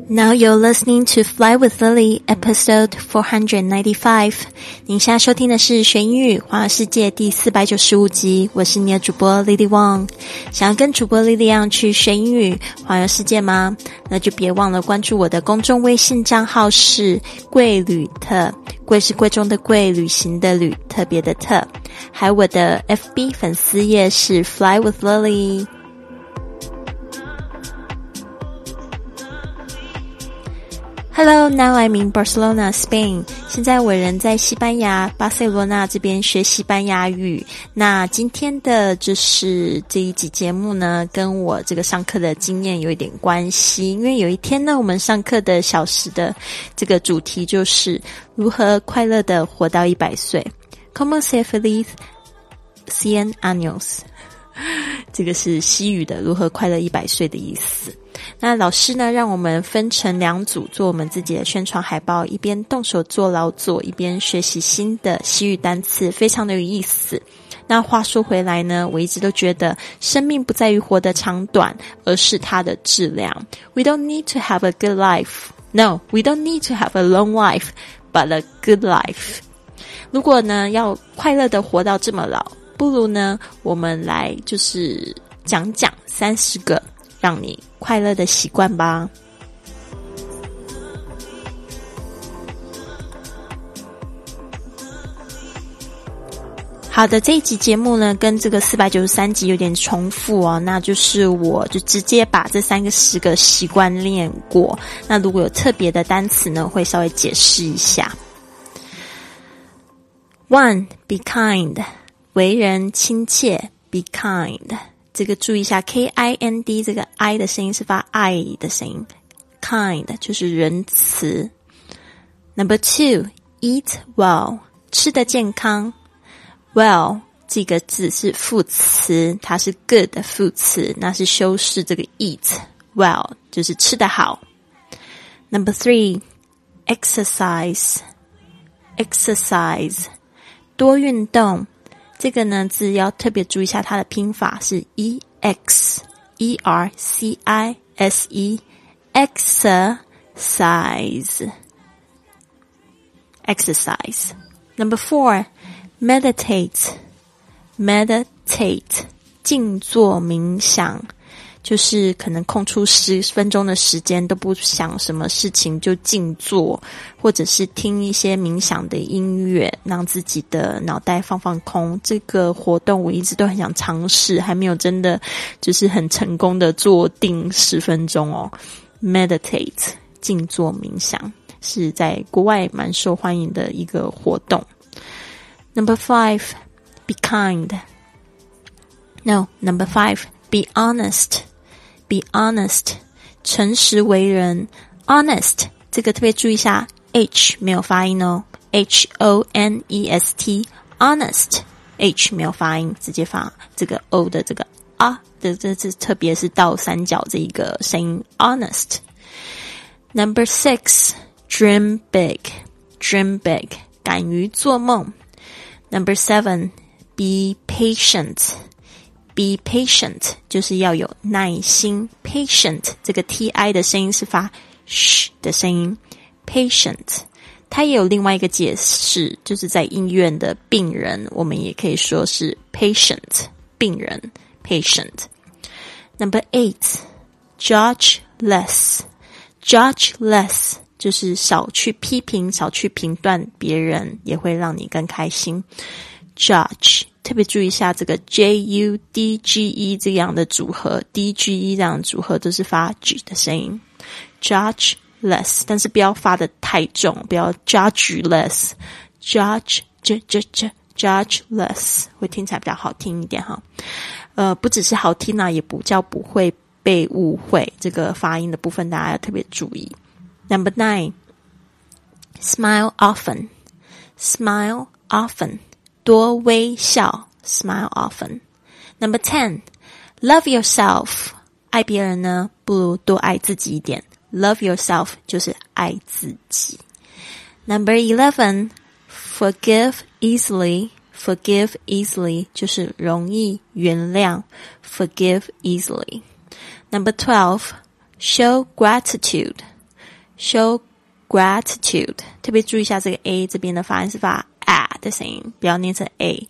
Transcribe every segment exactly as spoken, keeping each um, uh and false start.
Now you're listening to Fly with Lily, episode four ninety-five. 您现在收听的是学英语环游世界第四百九十五集，我是你的主播 Lily Wong。想要跟主播 Lily 一样去学英语环游世界吗？那就别忘了关注我的公众微信账号是贵旅特，贵是贵重的贵，旅行的旅，特别的特。还有我的 F B 粉丝页是 Fly with Lily。Hello, now I'm in Barcelona, Spain. 现在我人在西班牙巴塞罗那这边学西班牙语。那今天的就是这一集节目呢，跟我这个上课的经验有一点关系。因为有一天呢，我们上课的小时的这个主题就是如何快乐的活到一百岁。Como ser feliz cien años. 这个是西语的如何快乐一百岁的意思。那老师呢让我们分成两组做我们自己的宣传海报，一边动手做劳作，一边学习新的西语单词，非常的有意思。那话说回来呢，我一直都觉得生命不在于活得长短，而是它的质量。 We don't need to have a good life. No, we don't need to have a long life, but a good life. 如果呢要快乐的活到这么老，不如呢我们来就是讲讲三十个让你快乐的习惯吧。好的，这一集节目呢跟这个四百九十三集有点重复哦，那就是我就直接把这三个十个习惯练过。那如果有特别的单词呢，会稍微解释一下。One, be kind. 为人亲切 be kind， 这个注意一下 K I N D 这个 I 的声音是发 I 的声音， kind 就是仁慈。 Number two, eat well. 吃得健康。 Well 这个字是副词，它是 good 的副词，那是修饰这个 eat well 就是吃得好。 Number three, exercise. Exercise 多运动，这个呢字要特别注意一下，它的拼法是 E X E R C I S E exercise exercise. Number four, meditate meditate 静坐冥想，就是可能空出十分钟的时间都不想什么事情就静坐，或者是听一些冥想的音乐，让自己的脑袋放放空。这个活动我一直都很想尝试，还没有真的就是很成功的坐定十分钟哦。Meditate 静坐冥想是在国外蛮受欢迎的一个活动。Number five, be kind. No, number five, be honest.Be honest 诚实为人。 Honest 这个特别注意一下 H 没有发音哦， H O N E S T Honest H 没有发音，直接发这个 O 的这个啊的这这特别是倒三角这一个声音 Honest。 Number six, dream big. Dream big 敢于做梦。 Number seven, be patient.Be patient 就是要有耐心。 Patient 这个 T I 的声音是发 sh 的声音 Patient 它也有另外一个解释，就是在医院的病人我们也可以说是 patient 病人 Patient。 Number eight, judge less. Judge less 就是少去批评，少去评断别人，也会让你更开心。 Judge特别注意一下这个 J U D G E 这样的组合 D G E 这样的组合都是发 G 的声音 Judge less， 但是不要发得太重，不要 judge less Judge j j j judge less 会听起来比较好听一点哈。呃，不只是好听啊，也不叫不会被误会，这个发音的部分大家要特别注意。 Number nine, smile often. Smile often多微笑 smile often. Number ten, love yourself. 爱别人呢，不如多爱自己一点。Love yourself 就是爱自己。Number eleven, forgive easily. Forgive easily 就是容易原谅。Forgive easily. Number twelve, show gratitude. show gratitude， 特别注意一下这个 a 这边的发音是发 a 的声音，不要念成 a。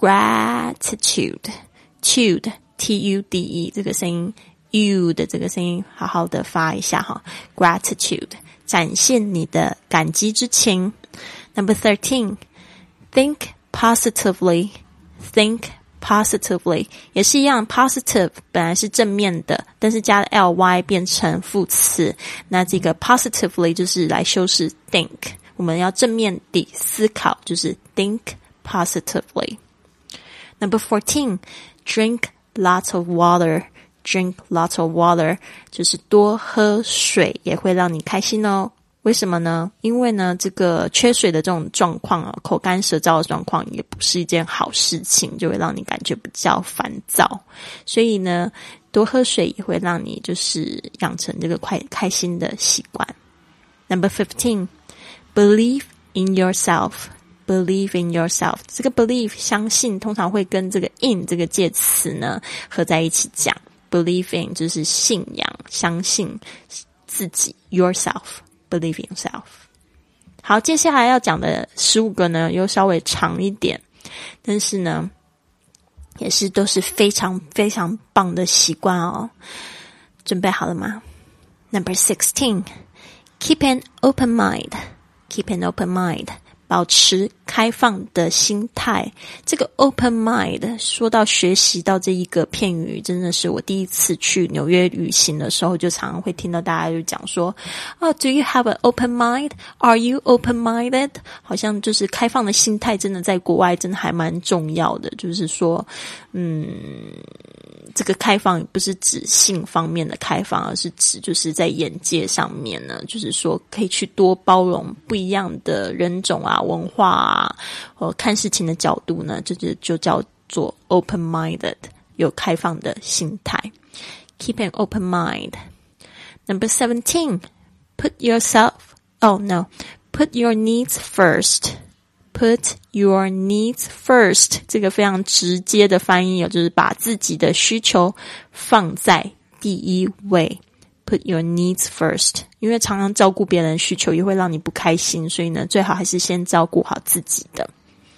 gratitude tude t u d e 这个声音 u 的这个声音好好的发一下哈。 gratitude 展现你的感激之情。 Number thirteen think positively think positively 也是一样， positive 本来是正面的，但是加了 ly 变成副词，那这个 positively 就是来修饰 think， 我们要正面地思考，就是 think positively。 Number fourteen drink lots of water drink lots of water 就是多喝水也会让你开心哦。为什么呢？因为呢，这个缺水的这种状况啊，口干舌燥的状况也不是一件好事情，就会让你感觉比较烦躁。所以呢，多喝水也会让你就是养成这个快开心的习惯。Number fifteen believe in yourself believe in yourself 这个 believe 相信通常会跟这个 in 这个介词呢合在一起讲。 believe in 就是信仰，相信自己 yourself believe in yourself。 好，接下来要讲的十五个呢又稍微长一点，但是呢也是都是非常非常棒的习惯哦。准备好了吗？ Number sixteen keep an open mind keep an open mind保持开放的心态。这个 open mind 说到学习到这一个片语，真的是我第一次去纽约旅行的时候就常常会听到大家就讲说哦 do you have an open mind are you open-minded 好像就是开放的心态真的在国外真的还蛮重要的，就是说嗯这个开放不是指性方面的开放，而是指就是在眼界上面呢，就是说可以去多包容不一样的人种啊文化啊，或看事情的角度呢，这就就叫做 open-minded 有开放的心态。 Keep an open mind。 Number seventeen put yourself oh no put your needs first Put your needs first 这个非常直接的翻译就是把自己的需求放在第一位。 Put your needs first 因为常常照顾别人的需求也会让你不开心，所以呢最好还是先照顾好自己的。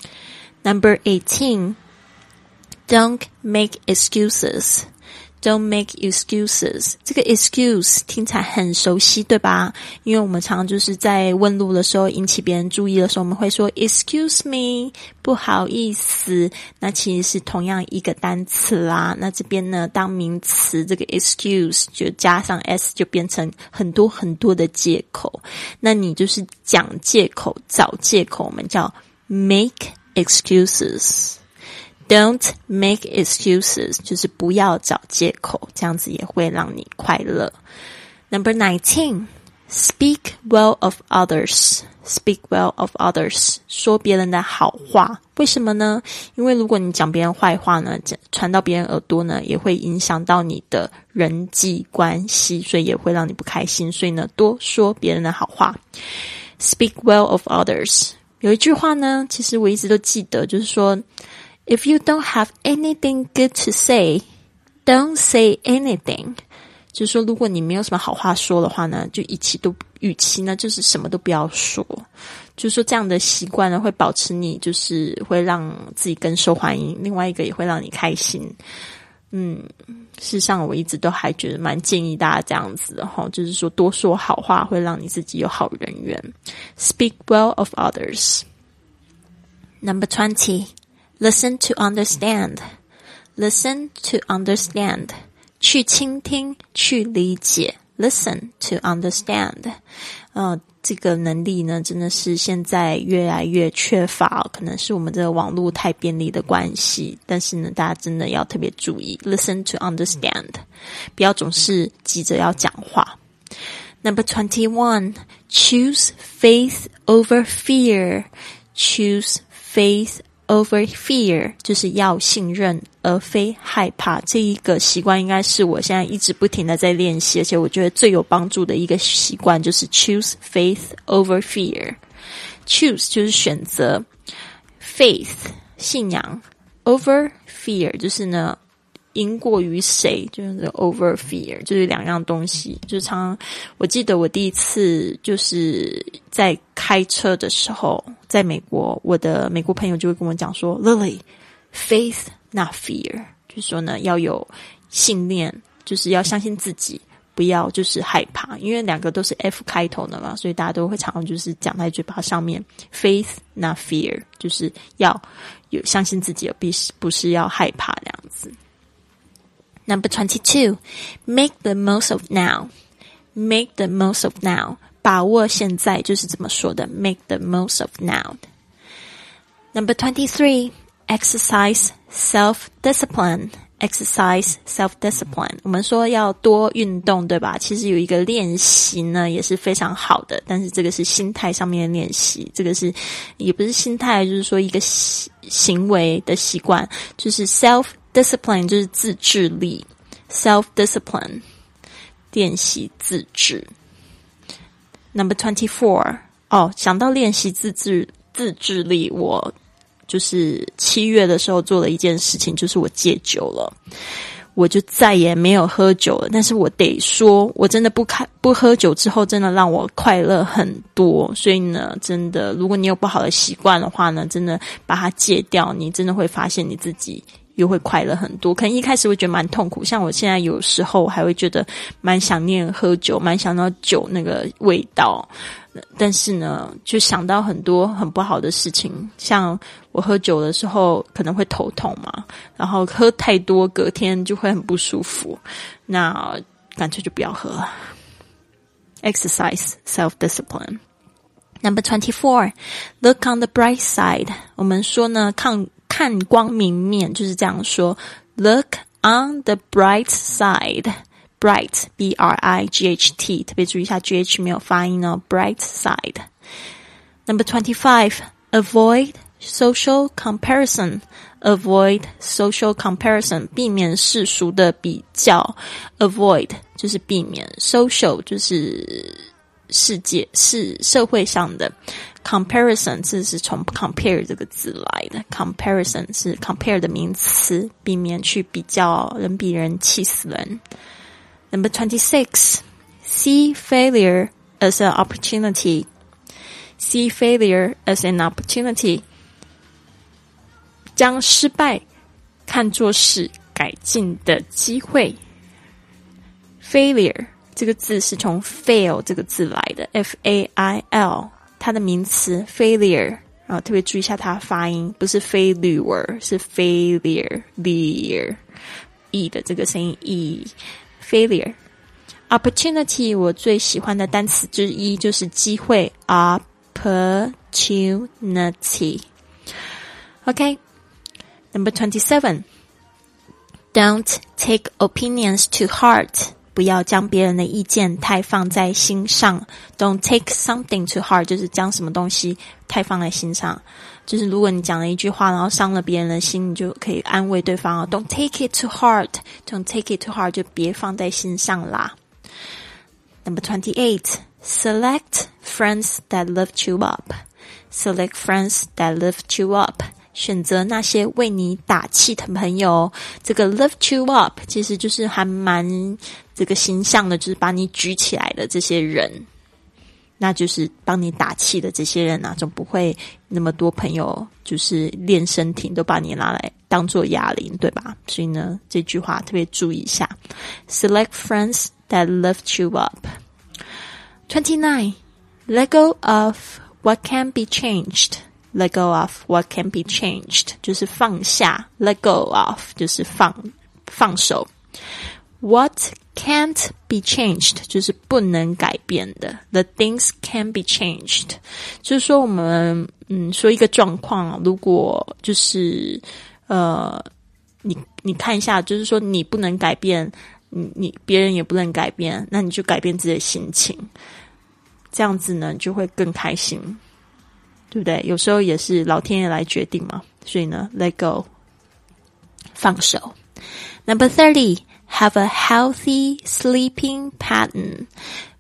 Number eighteen don't make excuses Don't make excuses 这个 excuse 听起来很熟悉对吧？因为我们常常就是在问路的时候引起别人注意的时候，我们会说 excuse me 不好意思，那其实是同样一个单词啦。那这边呢当名词这个 excuse 就加上 s 就变成很多很多的借口，那你就是讲借口找借口，我们叫 make excuses。Don't make excuses 就是不要找借口，这样子也会让你快乐。Number nineteen speak well of others Speak well of others 说别人的好话。为什么呢？因为如果你讲别人坏话呢，传到别人耳朵呢，也会影响到你的人际关系，所以也会让你不开心，所以呢多说别人的好话。Speak well of others 有一句话呢其实我一直都记得，就是说If you don't have anything good to say, don't say anything. 就是说如果你没有什么好话说的话呢，就与其都与其呢就是什么都不要说。就是说这样的习惯呢会保持你就是会让自己更受欢迎，另外一个也会让你开心。嗯，事实上我一直都还觉得蛮建议大家这样子的齁，就是说多说好话会让你自己有好人缘。Speak well of others. Number twenty.Listen to understand. Listen to understand. 去倾听，去理解。Listen to understand. 呃，这个能力呢，真的是现在越来越缺乏，可能是我们这个网络太便利的关系。但是呢，大家真的要特别注意 ，listen to understand. 不要总是急着要讲话。Number twenty-one. Choose faith over fear. Choose faith.Over fear 就是要信任而非害怕，这一个习惯应该是我现在一直不停的在练习，而且我觉得最有帮助的一个习惯就是 choose faith over fear。 choose 就是选择， faith 信仰， over fear 就是呢赢过于谁，就是 over fear， 就是两样东西。就是常常我记得我第一次就是在开车的时候，在美国，我的美国朋友就会跟我讲说 Lily faith not fear， 就是说呢要有信念，就是要相信自己，不要就是害怕，因为两个都是 F 开头的嘛，所以大家都会常常就是讲在嘴巴上面 faith not fear， 就是要有相信自己，不是要害怕这样子。Number twenty-two, make the most of now. Make the most of now. 把握现在就是这么说的 make the most of now. Number twenty-three, exercise self-discipline. Exercise self-discipline. 我们说要多运动，对吧？其实有一个练习呢也是非常好的，但是这个是心态上面的练习，这个是也不是心态，就是说一个行为的习惯，就是 self-discipline 就是自制力 self-discipline 练习自制。Number twenty-four 哦，想到练习自制自制力，我就是七月的时候做了一件事情，就是我戒酒了，我就再也没有喝酒了。但是我得说，我真的不开不喝酒之后，真的让我快乐很多。所以呢，真的，如果你有不好的习惯的话呢，真的把它戒掉，你真的会发现你自己又会快乐很多。可能一开始会觉得蛮痛苦，像我现在有时候还会觉得蛮想念喝酒，蛮想到酒那个味道。但是呢，就想到很多很不好的事情，像我喝酒的时候可能会头痛嘛，然后喝太多隔天就会很不舒服，那干脆就不要喝了。Exercise self-discipline. Number twenty-four, look on the bright side. 我们说呢，看看光明面，就是这样说 Look on the bright side.Bright, B R I G H T, 特别注意一下 G H 没有发音哦 Bright side. Number twenty-five, avoid social comparison. Avoid social comparison, 避免世俗的比较。Avoid 就是避免， social 就是世界是社会上的， comparison 这是从 compare 这个字来的， comparison 是 compare 的名词，避免去比较，人比人气死人。Number twenty-six, see failure as an opportunity. See failure as an opportunity. 将失败看作是改进的机会。Failure 这个字是从 fail 这个字来的 F A I L 它的名词 failure 然后特别注意一下它的发音，不是 failure 是 failure lear E 的这个声音 E Failure. Opportunity 我最喜欢的单词之一就是机会 Opportunity. Okay. Number twenty-seven. Don't take opinions to heart. 不要将别人的意见太放在心上。Don't take something to heart 就是将什么东西太放在心上。就是如果你讲了一句话，然后伤了别人的心，你就可以安慰对方。Don't take it to heart. Don't take it to heart 就别放在心上啦。Number twenty-eight. Select friends that lift you up. Select friends that lift you up. 选择那些为你打气的朋友。这个 lift you up 其实就是还蛮这个形象的，就是把你举起来的这些人。那就是帮你打气的这些人啊，总不会那么多朋友就是练身体都把你拿来当做哑铃，对吧？所以呢，这句话特别注意一下。Select friends that lift you up. twenty-nine. Let go of what can be changed. Let go of what can be changed. 就是放下 Let go of 就是放放手。What can't be changed 就是不能改变的 The things can be changed 就是说我们嗯说一个状况，如果就是呃你你看一下，就是说你不能改变，你你别人也不能改变，那你就改变自己的心情，这样子呢就会更开心，对不对？有时候也是老天爷来决定嘛，所以呢 let go 放手。Number thirty.Have a healthy sleeping pattern.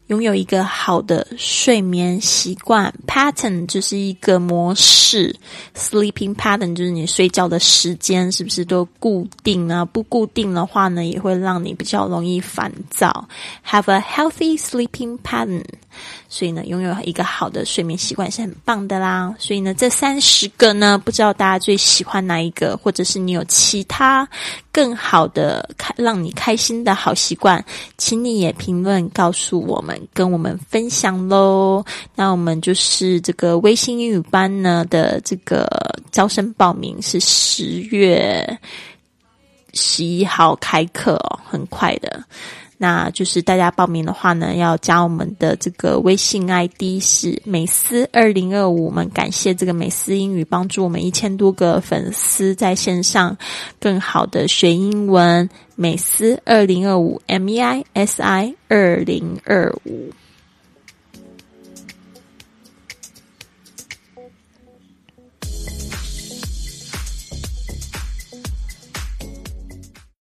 拥有一个好的睡眠习惯 pattern 就是一个模式 sleeping pattern 就是你睡觉的时间是不是都固定啊？不固定的话呢，也会让你比较容易烦躁。Have a healthy sleeping pattern， 所以呢，拥有一个好的睡眠习惯是很棒的啦。所以呢，这三十个呢，不知道大家最喜欢哪一个，或者是你有其他更好的让你开心的好习惯，请你也评论告诉我们，跟我们分享咯。那我们就是这个微信英语班呢的这个招生报名是十月十一号开课哦，很快的。那就是大家报名的话呢，要加我们的这个微信 I D 是美思二零二五，我们感谢这个美思英语帮助我们一千多个粉丝在线上更好的学英文，美思二零二五 M E I S I 二零二五。